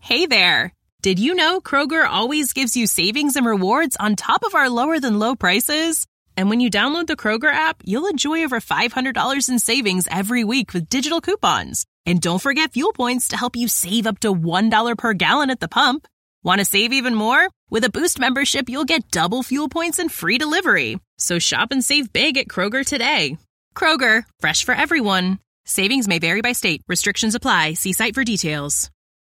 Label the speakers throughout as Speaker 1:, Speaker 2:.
Speaker 1: Hey there! Did you know Kroger always gives you savings and rewards on top of our lower-than-low prices? And when you download the Kroger app, you'll enjoy over $500 in savings every week with digital coupons. And don't forget fuel points to help you save up to $1 per gallon at the pump. Want to save even more? With a Boost membership, you'll get double fuel points and free delivery. So shop and save big at Kroger today. Kroger, fresh for everyone. Savings may vary by state. Restrictions apply. See site for details.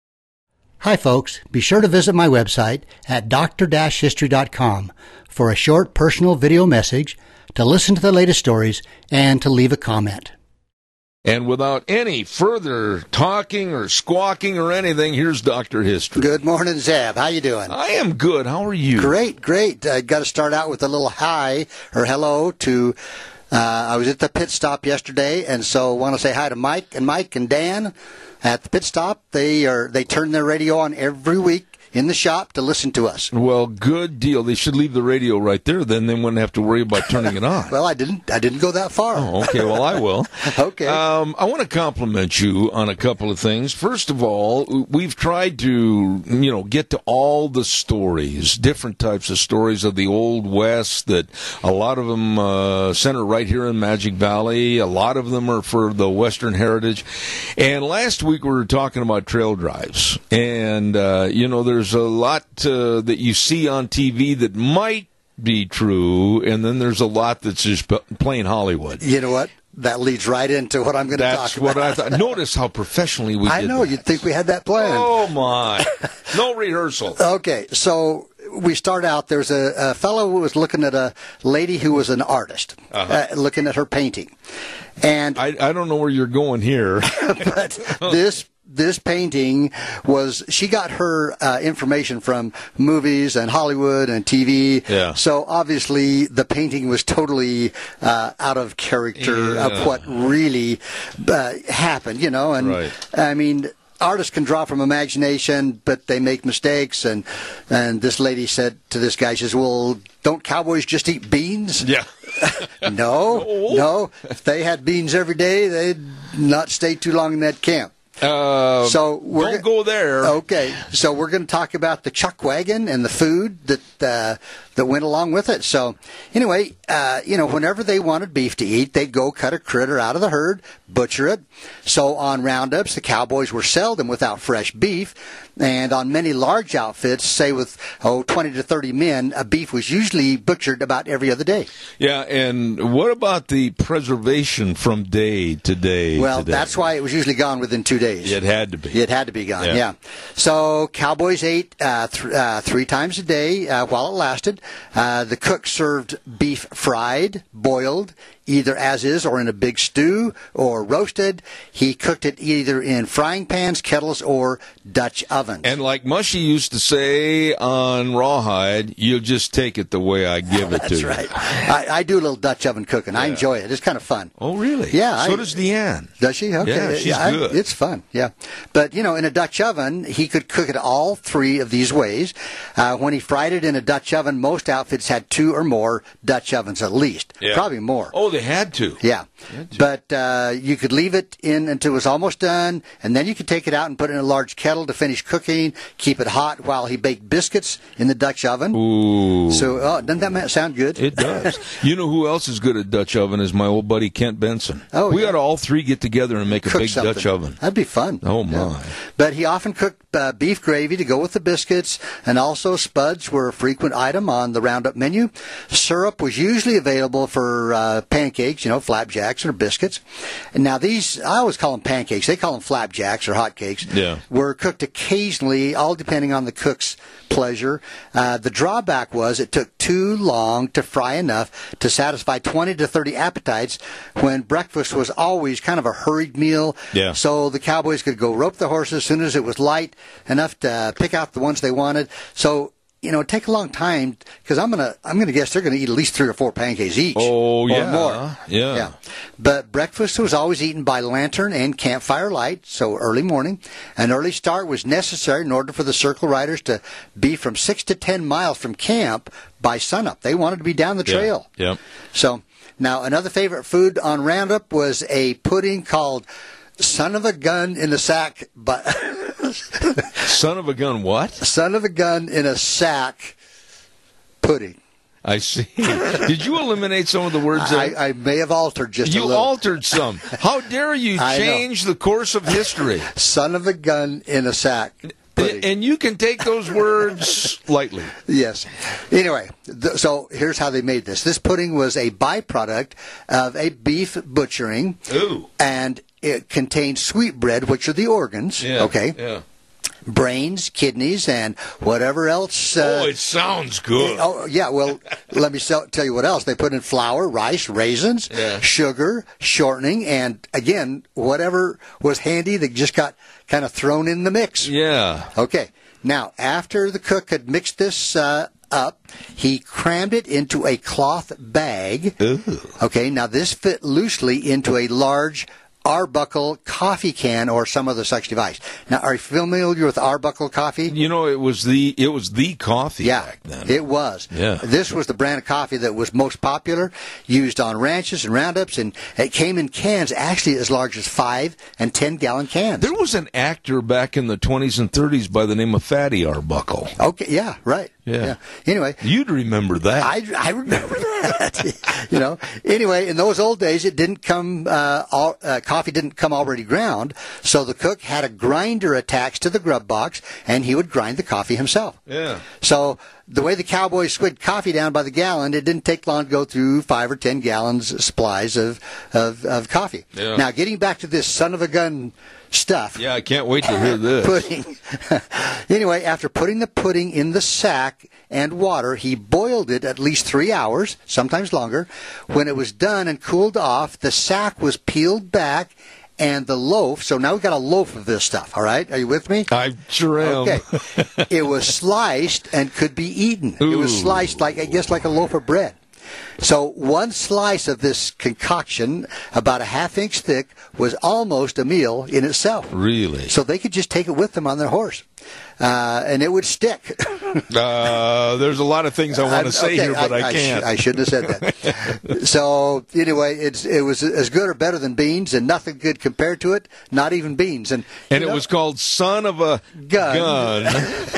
Speaker 2: Hi, folks. Be sure to visit my website at dr-history.com for a short personal video message, to listen to the latest stories, and to leave a comment.
Speaker 3: And without any further talking or squawking or anything, here's Dr. History.
Speaker 2: Good morning, Zeb. How you doing?
Speaker 3: I am good. How are you?
Speaker 2: Great. I got to start out with a little hi or hello to... I was at the pit stop yesterday, and so want to say hi to Mike and Dan at the pit stop. They turn their radio on every week in the shop to listen to us.
Speaker 3: Well, good deal. They should leave the radio right there. Then they wouldn't have to worry about turning it on.
Speaker 2: Well, I didn't go that far.
Speaker 3: Oh, okay. Well, I will.
Speaker 2: Okay.
Speaker 3: I want to compliment you on a couple of things. First of all, we've tried to, get to all the stories, different types of stories of the Old West, that a lot of them center right here in Magic Valley. A lot of them are for the Western heritage. And last week we were talking about trail drives. And, there's a lot that you see on TV that might be true, and then there's a lot that's just plain Hollywood.
Speaker 2: You know what? That leads right into what I'm going to talk about.
Speaker 3: That's what I thought. Notice how professionally we did
Speaker 2: I know.
Speaker 3: that.
Speaker 2: You'd think we had that planned.
Speaker 3: Oh, my. No rehearsal.
Speaker 2: Okay, so we start out. There's a fellow who was looking at a lady who was an artist, looking at her painting. And
Speaker 3: I don't know where you're going here.
Speaker 2: But this painting she got her information from movies and Hollywood and TV.
Speaker 3: Yeah.
Speaker 2: So obviously the painting was totally out of character of what really happened, And
Speaker 3: right.
Speaker 2: I mean, artists can draw from imagination, but they make mistakes. And this lady said to this guy, she says, "Well, don't cowboys just eat beans?"
Speaker 3: Yeah.
Speaker 2: No. If they had beans every day, they'd not stay too long in that camp.
Speaker 3: So don't go there.
Speaker 2: Okay, so we're going to talk about the chuck wagon and the food that went along with it. So anyway, whenever they wanted beef to eat, they'd go cut a critter out of the herd, butcher it. So on roundups, the cowboys were seldom without fresh beef. And on many large outfits, say with 20 to 30 men, a beef was usually butchered about every other day.
Speaker 3: Yeah, and what about the preservation from day to day?
Speaker 2: Well, that's why it was usually gone within 2 days.
Speaker 3: It had to be.
Speaker 2: It had to be gone, yeah. So cowboys ate 3 times a day while it lasted. The cook served beef fried, boiled, either as is or in a big stew, or roasted. He cooked it either in frying pans, kettles, or Dutch ovens.
Speaker 3: And like Mushy used to say on Rawhide, you'll just take it the way I give it to you.
Speaker 2: That's right. I do a little Dutch oven cooking. I enjoy it. It's kind of fun.
Speaker 3: Oh, really?
Speaker 2: Yeah.
Speaker 3: So does Deanne.
Speaker 2: Does she? Okay.
Speaker 3: Yeah, she's good.
Speaker 2: It's fun, yeah. But, in a Dutch oven, he could cook it all 3 of these ways. When he fried it in a Dutch oven, most outfits had 2 or more Dutch ovens at least.
Speaker 3: Yeah.
Speaker 2: Probably more.
Speaker 3: Oh, they had to.
Speaker 2: Yeah. But you could leave it in until it was almost done, and then you could take it out and put it in a large kettle to finish cooking, keep it hot while he baked biscuits in the Dutch oven.
Speaker 3: Ooh.
Speaker 2: So doesn't that sound good?
Speaker 3: It does. You know who else is good at Dutch oven is my old buddy Kent Benson.
Speaker 2: Oh,
Speaker 3: we ought to all 3 get together and make a big
Speaker 2: something.
Speaker 3: Dutch oven.
Speaker 2: That'd be fun.
Speaker 3: Oh, my.
Speaker 2: Yeah. But he often cooked beef gravy to go with the biscuits, and also spuds were a frequent item on the Roundup menu. Syrup was usually available for pancakes, flapjacks or biscuits. And now these, I always call them pancakes. They call them flapjacks or hotcakes.
Speaker 3: Yeah.
Speaker 2: Were cooked occasionally, all depending on the cook's pleasure. The drawback was it took too long to fry enough to satisfy 20 to 30 appetites when breakfast was always kind of a hurried meal.
Speaker 3: Yeah.
Speaker 2: So the cowboys could go rope the horses as soon as it was light enough to pick out the ones they wanted. So it'd take a long time because I'm gonna guess they're gonna eat at least 3 or 4 pancakes each.
Speaker 3: Oh,
Speaker 2: or
Speaker 3: yeah,
Speaker 2: more.
Speaker 3: yeah.
Speaker 2: But breakfast was always eaten by lantern and campfire light, so early morning. An early start was necessary in order for the circle riders to be from 6 to 10 miles from camp by sunup. They wanted to be down the trail.
Speaker 3: Yeah.
Speaker 2: So now another favorite food on Roundup was a pudding called Son of a Gun in a Sack, but
Speaker 3: Son of a gun what?
Speaker 2: Son of a gun in a sack pudding.
Speaker 3: I see. Did you eliminate some of the words?
Speaker 2: I may have altered just a little.
Speaker 3: You altered some. How dare you change the course of history?
Speaker 2: Son of a gun in a sack. Pudding.
Speaker 3: And you can take those words lightly.
Speaker 2: Yes. Anyway, so here's how they made this. This pudding was a byproduct of a beef butchering.
Speaker 3: Ooh.
Speaker 2: And it contained sweetbread, which are the organs.
Speaker 3: Yeah,
Speaker 2: okay.
Speaker 3: Yeah.
Speaker 2: Brains, kidneys, and whatever else.
Speaker 3: It sounds good.
Speaker 2: Oh, yeah. Well, let me tell you what else. They put in flour, rice, raisins, sugar, shortening, and, again, whatever was handy that just got kind of thrown in the mix.
Speaker 3: Yeah.
Speaker 2: Okay. Now, after the cook had mixed this up, he crammed it into a cloth bag.
Speaker 3: Ooh.
Speaker 2: Okay. Now, this fit loosely into a large Arbuckle coffee can or some other such device. Now, are you familiar with Arbuckle coffee?
Speaker 3: You know, it was the coffee back then.
Speaker 2: It was.
Speaker 3: Yeah.
Speaker 2: This was the brand of coffee that was most popular, used on ranches and roundups, and it came in cans actually as large as 5 and 10-gallon cans.
Speaker 3: There was an actor back in the 20s and 30s by the name of Fatty Arbuckle.
Speaker 2: Okay, yeah, right.
Speaker 3: Yeah.
Speaker 2: Anyway.
Speaker 3: You'd remember that.
Speaker 2: I remember that. Anyway, in those old days, it didn't come, coffee didn't come already ground, so the cook had a grinder attached to the grub box, and he would grind the coffee himself.
Speaker 3: Yeah.
Speaker 2: So the way the cowboys squid coffee down by the gallon, it didn't take long to go through 5 or 10 gallons supplies of coffee.
Speaker 3: Yeah.
Speaker 2: Now, getting back to this son of a gun stuff.
Speaker 3: Yeah, I can't wait to hear this.
Speaker 2: Pudding. Anyway, after putting the pudding in the sack and water, he boiled it at least 3 hours, sometimes longer. When it was done and cooled off, the sack was peeled back and the loaf. So now we've got a loaf of this stuff, all right? Are you with me?
Speaker 3: I sure am.
Speaker 2: Okay. It was sliced and could be eaten. Ooh. It was sliced like a loaf of bread. So one slice of this concoction, about a half-inch thick, was almost a meal in itself.
Speaker 3: Really?
Speaker 2: So they could just take it with them on their horse, and it would stick.
Speaker 3: There's a lot of things I want to say here, but I can't.
Speaker 2: I shouldn't have said that. So anyway, it was as good or better than beans, and nothing good compared to it, not even beans. And
Speaker 3: it was called Son of a Gun.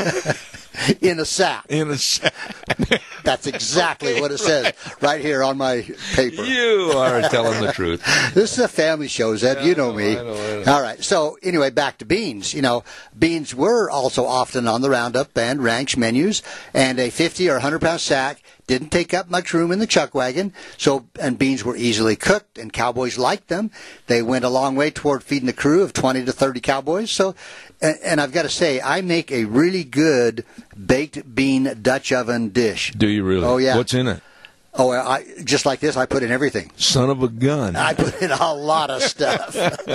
Speaker 2: In a sack.
Speaker 3: In a sack.
Speaker 2: That's exactly what it says right here on my paper.
Speaker 3: You are telling the truth.
Speaker 2: This is a family show, Zed. You know me.
Speaker 3: I know.
Speaker 2: All right. So anyway, back to beans. Beans were also often on the roundup and ranch menus, and a 50 or 100-pound sack didn't take up much room in the chuck wagon. And beans were easily cooked, and cowboys liked them. They went a long way toward feeding a crew of 20 to 30 cowboys. So, and I've got to say, I make a really good baked bean Dutch oven dish.
Speaker 3: Do you really?
Speaker 2: Oh, yeah.
Speaker 3: What's in it?
Speaker 2: Oh, just like this, I put in everything.
Speaker 3: Son of a gun.
Speaker 2: I put in a lot of stuff.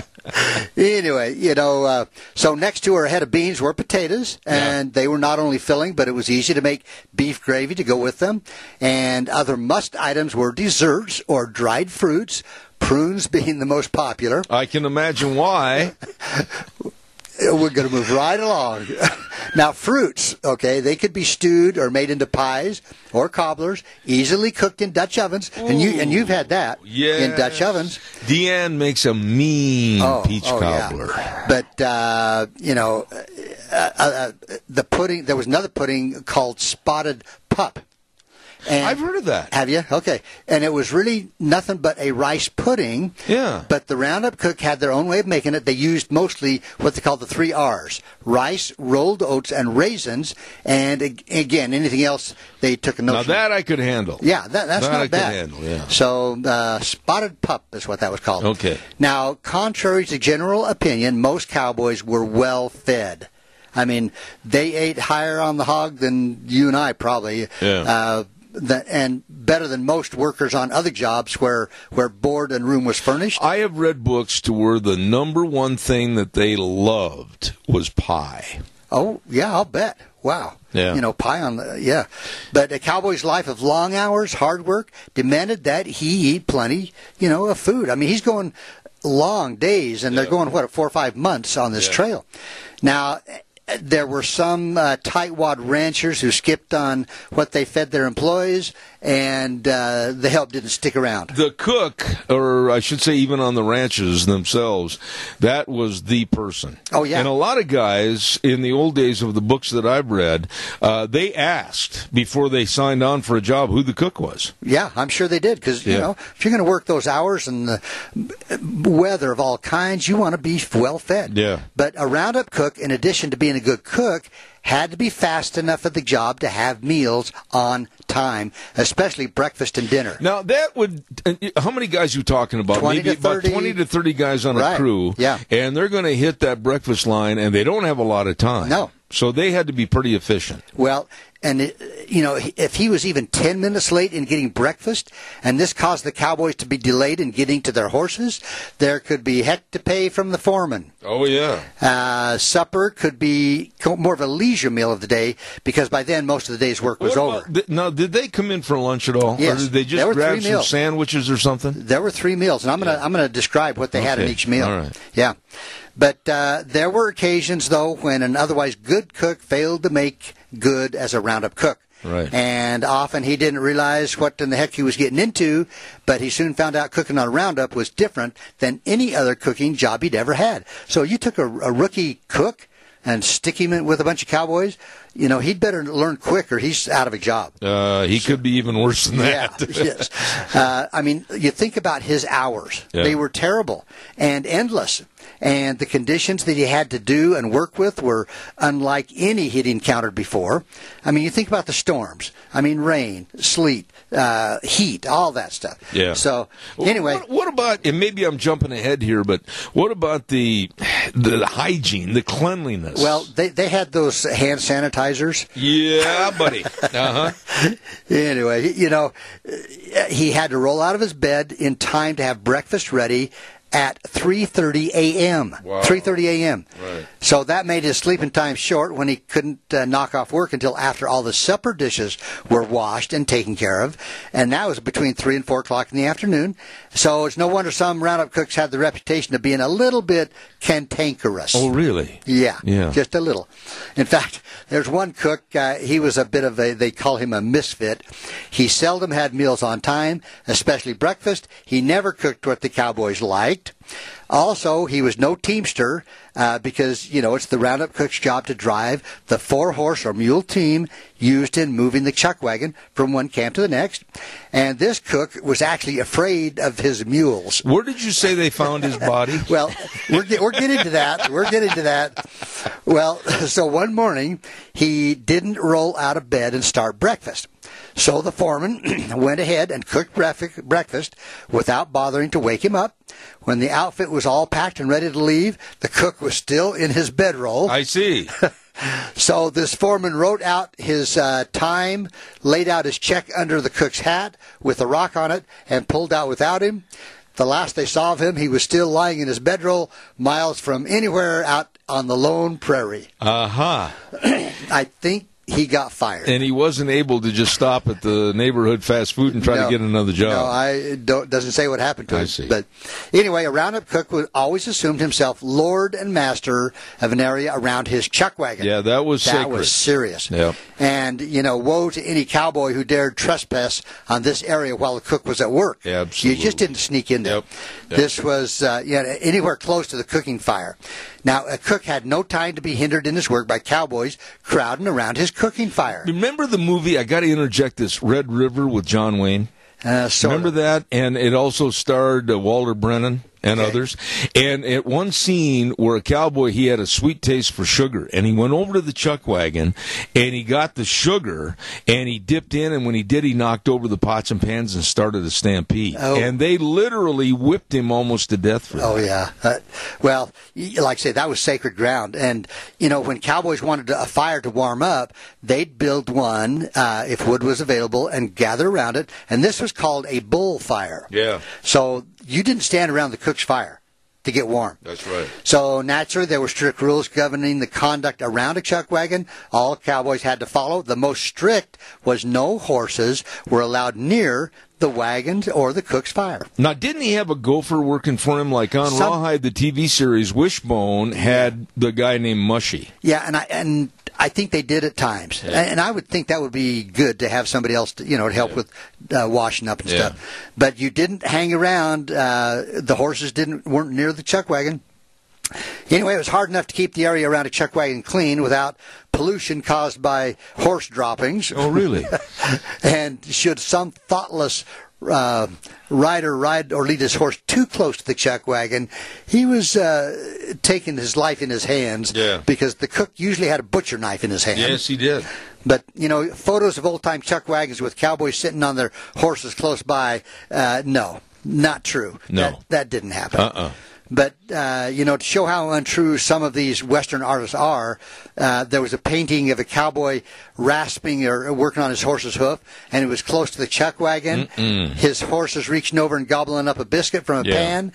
Speaker 2: Anyway, so next to her head of beans were potatoes, and they were not only filling, but it was easy to make beef gravy to go with them. And other must items were desserts or dried fruits, prunes being the most popular.
Speaker 3: I can imagine why.
Speaker 2: We're going to move right along. Now, fruits, okay, they could be stewed or made into pies or cobblers, easily cooked in Dutch ovens.
Speaker 3: Ooh.
Speaker 2: And you've had that in Dutch ovens.
Speaker 3: Deanne makes a mean peach cobbler.
Speaker 2: Yeah. But, the pudding, there was another pudding called Spotted Pup. And
Speaker 3: I've heard of that.
Speaker 2: Have you? Okay. And it was really nothing but a rice pudding.
Speaker 3: Yeah.
Speaker 2: But the Roundup cook had their own way of making it. They used mostly what they call the 3 R's: rice, rolled oats, and raisins. And again, anything else they took a note.
Speaker 3: Now that I could handle.
Speaker 2: Yeah, that's
Speaker 3: that
Speaker 2: not
Speaker 3: I
Speaker 2: bad.
Speaker 3: Could handle, yeah.
Speaker 2: So Spotted Pup is what that was called.
Speaker 3: Okay.
Speaker 2: Now, contrary to general opinion, most cowboys were well fed. I mean, they ate higher on the hog than you and I probably.
Speaker 3: Yeah.
Speaker 2: And better than most workers on other jobs where board and room was furnished.
Speaker 3: I have read books to where the number one thing that they loved was pie.
Speaker 2: Oh, yeah, I'll bet. Wow.
Speaker 3: Yeah.
Speaker 2: Pie on the, yeah. But a cowboy's life of long hours, hard work, demanded that he eat plenty, of food. I mean, he's going long days, and they're going, 4 or 5 months on this trail. Now, there were some tightwad ranchers who skipped on what they fed their employees, and the help didn't stick around.
Speaker 3: The cook, or I should say even on the ranches themselves, that was the person.
Speaker 2: Oh, yeah.
Speaker 3: And a lot of guys in the old days of the books that I've read, they asked before they signed on for a job who the cook was.
Speaker 2: Yeah, I'm sure they did, because, you know, if you're going to work those hours and the weather of all kinds, you want to be well fed.
Speaker 3: Yeah.
Speaker 2: But a Roundup cook, in addition to being a good cook, had to be fast enough at the job to have meals on time, especially breakfast and dinner.
Speaker 3: Now, that would, how many guys are you talking about?
Speaker 2: 20
Speaker 3: Maybe
Speaker 2: to 30.
Speaker 3: about 20 to 30 guys on a crew.
Speaker 2: Yeah.
Speaker 3: And they're going to hit that breakfast line, and they don't have a lot of time.
Speaker 2: No.
Speaker 3: So they had to be pretty efficient.
Speaker 2: Well, and, if he was even 10 minutes late in getting breakfast, and this caused the cowboys to be delayed in getting to their horses, there could be heck to pay from the foreman.
Speaker 3: Oh, yeah.
Speaker 2: Supper could be more of a leisure meal of the day, because by then most of the day's work was over.
Speaker 3: Now, did they come in for lunch at all?
Speaker 2: Yes.
Speaker 3: Or did they
Speaker 2: There
Speaker 3: just
Speaker 2: were
Speaker 3: grab
Speaker 2: 3
Speaker 3: some
Speaker 2: meals.
Speaker 3: sandwiches or something?
Speaker 2: There were 3 meals, and I'm gonna describe what they had in
Speaker 3: Okay.
Speaker 2: each meal.
Speaker 3: All right.
Speaker 2: Yeah. But there were occasions, though, when an otherwise good cook failed to make good as a Roundup cook.
Speaker 3: Right.
Speaker 2: And often he didn't realize what in the heck he was getting into, but he soon found out cooking on a Roundup was different than any other cooking job he'd ever had. So you took a rookie cook and stick him in with a bunch of cowboys, he'd better learn quick or he's out of a job.
Speaker 3: He could be even worse than that.
Speaker 2: Yeah, yes. You think about his hours.
Speaker 3: Yeah.
Speaker 2: They were terrible and endless. And the conditions that he had to do and work with were unlike any he'd encountered before. You think about the storms. Rain, sleet, heat, all that stuff.
Speaker 3: Yeah.
Speaker 2: So, anyway.
Speaker 3: What about, and maybe I'm jumping ahead here, but what about the hygiene, the cleanliness?
Speaker 2: Well, they had those hand sanitizers.
Speaker 3: Yeah, buddy. Uh-huh.
Speaker 2: Anyway, he had to roll out of his bed in time to have breakfast ready at 3:30 a.m.
Speaker 3: Wow.
Speaker 2: 3:30 a.m.
Speaker 3: Right.
Speaker 2: So that made his sleeping time short when he couldn't knock off work until after all the supper dishes were washed and taken care of. And that was between 3 and 4 o'clock in the afternoon. So it's no wonder some Roundup cooks had the reputation of being a little bit cantankerous.
Speaker 3: Oh, really?
Speaker 2: Yeah,
Speaker 3: Yeah.
Speaker 2: Just a little. In fact, there's one cook, he was a bit of they call him a misfit. He seldom had meals on time, especially breakfast. He never cooked what the cowboys liked. Also, he was no teamster because, it's the Roundup cook's job to drive the 4-horse or mule team used in moving the chuck wagon from one camp to the next. And this cook was actually afraid of his mules.
Speaker 3: Where did you say they found his body?
Speaker 2: Well, we're getting to that. We're getting to that. Well, so one morning, he didn't roll out of bed and start breakfast. So the foreman went ahead and cooked breakfast without bothering to wake him up. When the outfit was all packed and ready to leave, the cook was still in his bedroll.
Speaker 3: I see.
Speaker 2: So this foreman wrote out his time, laid out his check under the cook's hat with a rock on it, and pulled out without him. The last they saw of him, he was still lying in his bedroll, miles from anywhere out on the lone prairie.
Speaker 3: Uh-huh.
Speaker 2: I think he got fired.
Speaker 3: And he wasn't able to just stop at the neighborhood fast food and try to get another job.
Speaker 2: No, doesn't say what happened to
Speaker 3: I
Speaker 2: him.
Speaker 3: see.
Speaker 2: But anyway, a Roundup cook always assumed himself lord and master of an area around his chuck wagon.
Speaker 3: Yeah, that was sacred.
Speaker 2: That was serious.
Speaker 3: Yep.
Speaker 2: And, woe to any cowboy who dared trespass on this area while the cook was at work.
Speaker 3: Absolutely.
Speaker 2: You just didn't sneak in there.
Speaker 3: Yep.
Speaker 2: This was anywhere close to the cooking fire. Now, a cook had no time to be hindered in his work by cowboys crowding around his cooking fire.
Speaker 3: Remember the movie, I got to interject this, Red River with John Wayne? Remember that? And it also starred Walter Brennan and others. And at one scene where a cowboy, he had a sweet taste for sugar, and he went over to the chuck wagon, and he got the sugar, and he dipped in, and when he did, he knocked over the pots and pans and started a stampede.
Speaker 2: Oh.
Speaker 3: And they literally whipped him almost to death for that.
Speaker 2: Oh, yeah. Well, like I say, that was sacred ground. And, when cowboys wanted a fire to warm up, they'd build one, if wood was available, and gather around it. And this was called a bull fire.
Speaker 3: Yeah.
Speaker 2: So you didn't stand around the cook's fire to get warm.
Speaker 3: That's right.
Speaker 2: So naturally, there were strict rules governing the conduct around a chuck wagon. All cowboys had to follow. The most strict was no horses were allowed near the wagons or the cook's fire.
Speaker 3: Now, didn't he have a gopher working for him? Like on Rawhide, the TV series, Wishbone had the guy named Mushy.
Speaker 2: Yeah, and I think they did at times, and I would think that would be good to have somebody else, to help with washing up and stuff. But you didn't hang around. The horses weren't near the chuck wagon. Anyway, it was hard enough to keep the area around a chuck wagon clean without pollution caused by horse droppings.
Speaker 3: Oh, really?
Speaker 2: And should some thoughtless rider ride or lead his horse too close to the chuck wagon, he was taking his life in his hands, because the cook usually had a butcher knife in his hand.
Speaker 3: Yes, he did.
Speaker 2: But, photos of old-time chuck wagons with cowboys sitting on their horses close by, no, not true.
Speaker 3: No.
Speaker 2: That didn't happen. But, to show how untrue some of these Western artists are, there was a painting of a cowboy rasping or working on his horse's hoof, and it was close to the chuck wagon. His horse is reaching over and gobbling up a biscuit from a pan.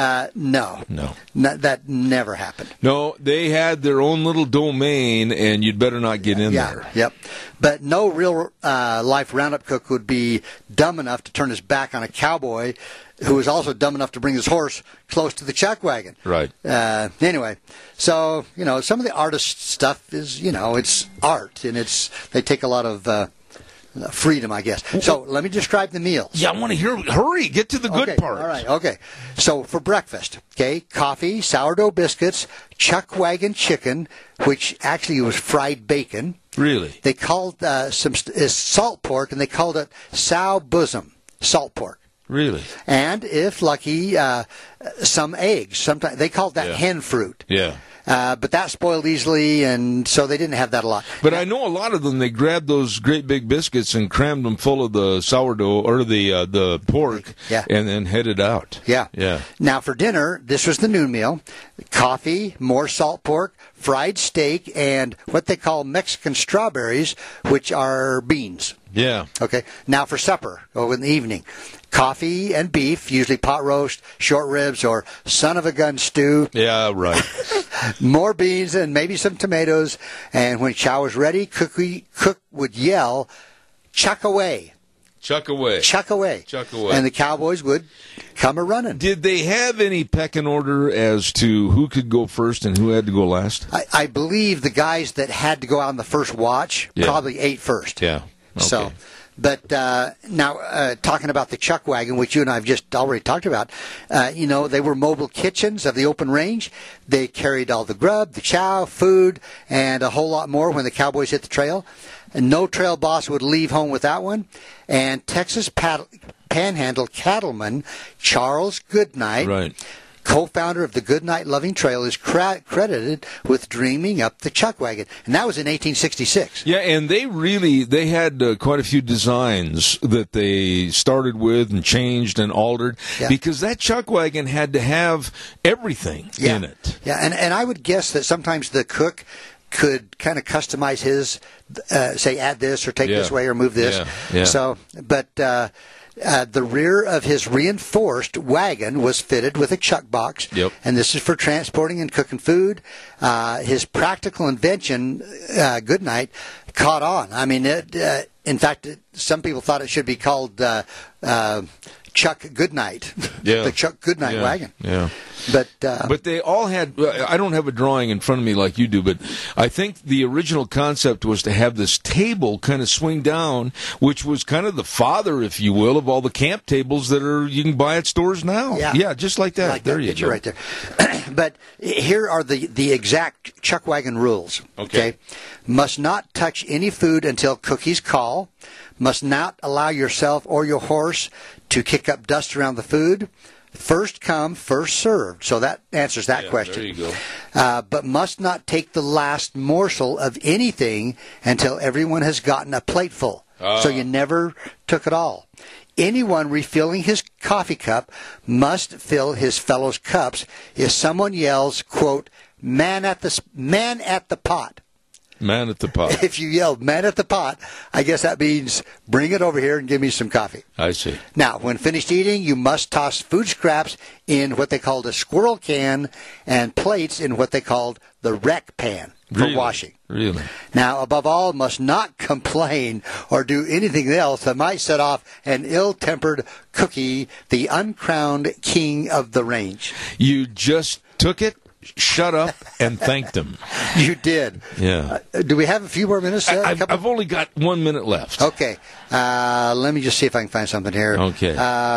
Speaker 2: No. That never happened.
Speaker 3: No, they had their own little domain, and you'd better not get in there.
Speaker 2: Yep. But no real life roundup cook would be dumb enough to turn his back on a cowboy who was also dumb enough to bring his horse close to the chuck wagon.
Speaker 3: Right.
Speaker 2: Anyway, so, some of the artist stuff is, it's art, and they take a lot of freedom, I guess. So let me describe the meals.
Speaker 3: Yeah, I want to hear. Hurry, get to the good part.
Speaker 2: All right, okay. So for breakfast, coffee, sourdough biscuits, chuck wagon chicken, which actually was fried bacon.
Speaker 3: Really?
Speaker 2: They called is salt pork, and they called it sow bosom, salt pork.
Speaker 3: Really?
Speaker 2: And if lucky, some eggs. Sometimes they called that hen fruit.
Speaker 3: Yeah.
Speaker 2: But that spoiled easily, and so they didn't have that a lot.
Speaker 3: But I know a lot of them, they grabbed those great big biscuits and crammed them full of the sourdough or the pork, and then headed out.
Speaker 2: Yeah. Now for dinner, this was the noon meal: coffee, more salt pork, fried steak, and what they call Mexican strawberries, which are beans.
Speaker 3: Yeah.
Speaker 2: Okay. Now for supper, in the evening, coffee and beef, usually pot roast, short ribs, or son of a gun stew.
Speaker 3: Yeah, right.
Speaker 2: More beans and maybe some tomatoes. And when chow was ready, cook would yell, "Chuck away."
Speaker 3: Chuck away.
Speaker 2: Chuck away.
Speaker 3: Chuck away.
Speaker 2: And the cowboys would come a-running.
Speaker 3: Did they have any pecking order as to who could go first and who had to go last?
Speaker 2: I believe the guys that had to go out on the first watch probably ate first.
Speaker 3: Yeah. Okay.
Speaker 2: So, but now talking about the chuck wagon, which you and I have just already talked about, they were mobile kitchens of the open range. They carried all the grub, the chow, food, and a whole lot more when the cowboys hit the trail. And no trail boss would leave home without one. And Texas Panhandle cattleman Charles Goodnight, co-founder of the Goodnight Loving Trail, is credited with dreaming up the chuck wagon, and that was in 1866.
Speaker 3: Yeah, and they had quite a few designs that they started with and changed and altered, because that chuck wagon had to have everything in it.
Speaker 2: Yeah, and I would guess that sometimes the cook could kind of customize his, say, add this or take this way or move this.
Speaker 3: Yeah.
Speaker 2: So, but the rear of his reinforced wagon was fitted with a chuck box, and this is for transporting and cooking food. His practical invention, Goodnight, caught on. I mean, in fact, some people thought it should be called Chuck Goodnight, the Chuck Goodnight wagon.
Speaker 3: Yeah.
Speaker 2: But
Speaker 3: they all had, I don't have a drawing in front of me like you do, but I think the original concept was to have this table kind of swing down, which was kind of the father, if you will, of all the camp tables that you can buy at stores now. Yeah, just like that.
Speaker 2: Like
Speaker 3: there
Speaker 2: that.
Speaker 3: You go.
Speaker 2: Right there. But here are the exact chuck wagon rules. Okay. Must not touch any food until cookies call. Must not allow yourself or your horse to kick up dust around the food. First come, first served. So that answers that question.
Speaker 3: There you go.
Speaker 2: But must not take the last morsel of anything until everyone has gotten a plateful. So you never took it all. Anyone refilling his coffee cup must fill his fellows' cups if someone yells, quote, "Man at the pot."
Speaker 3: Man at the pot.
Speaker 2: If you yell, "Man at the pot," I guess that means bring it over here and give me some coffee.
Speaker 3: I see.
Speaker 2: Now, when finished eating, you must toss food scraps in what they called a squirrel can and plates in what they called the wreck pan for washing.
Speaker 3: Really?
Speaker 2: Now, above all, must not complain or do anything else that might set off an ill-tempered cookie, the uncrowned king of the range.
Speaker 3: You just took it shut up and thanked him.
Speaker 2: You did.
Speaker 3: Yeah.
Speaker 2: Do we have a few more minutes?
Speaker 3: I've only got 1 minute left.
Speaker 2: Okay. Let me just see if I can find something here.
Speaker 3: Okay.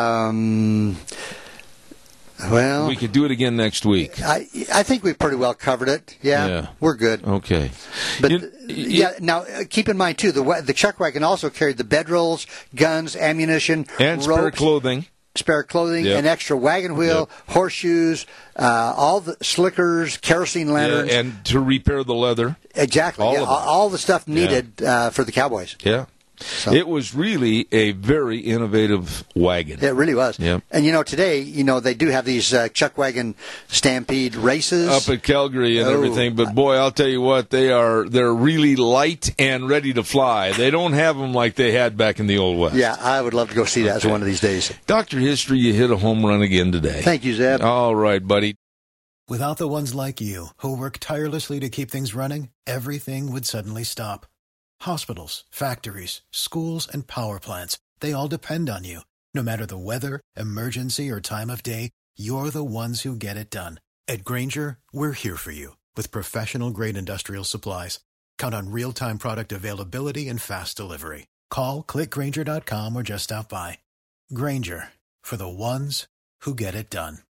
Speaker 2: Well,
Speaker 3: we could do it again next week.
Speaker 2: I think we pretty well covered it. Yeah. We're good.
Speaker 3: Okay.
Speaker 2: But now keep in mind too, the chuck wagon also carried the bedrolls, guns, ammunition,
Speaker 3: and spare clothing.
Speaker 2: An extra wagon wheel, horseshoes, all the slickers, kerosene lanterns,
Speaker 3: and to repair the leather.
Speaker 2: Exactly. All the stuff needed for the cowboys.
Speaker 3: Yeah. So. It was really a very innovative wagon.
Speaker 2: It really was.
Speaker 3: Yep.
Speaker 2: And, today, they do have these chuck wagon stampede races.
Speaker 3: Up at Calgary and everything. But, boy, I'll tell you what, they're really light and ready to fly. They don't have them like they had back in the Old West.
Speaker 2: Yeah, I would love to go see that one of these days.
Speaker 3: Dr. History, you hit a home run again today.
Speaker 2: Thank you, Zeb.
Speaker 3: All right, buddy.
Speaker 4: Without the ones like you, who work tirelessly to keep things running, everything would suddenly stop. Hospitals, factories, schools, and power plants, they all depend on you. No matter the weather, emergency, or time of day, you're the ones who get it done. At Grainger, we're here for you with professional-grade industrial supplies. Count on real-time product availability and fast delivery. Call, click Grainger.com, or just stop by. Grainger, for the ones who get it done.